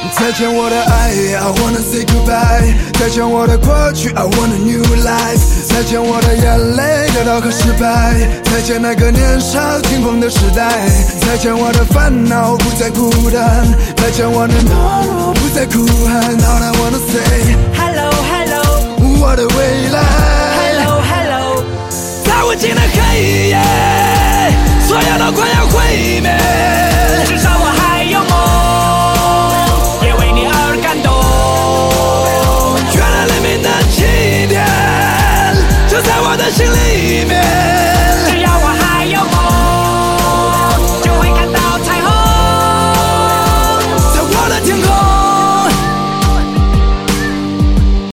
再见我的爱 I wanna say goodbye， 再见我的过去 I want a new life， 再见我的眼泪得到和失败，再见那个年少轻狂的时代，再见我的烦恼不再孤单，再见我的懦弱不再哭喊。 All I wanna say Hello Hello， 我的未来 Hello Hello， 在无尽的黑夜，所有都快要毁灭， 至少我还有梦，也为你而感动。 原来黎明的起点就在我的心里。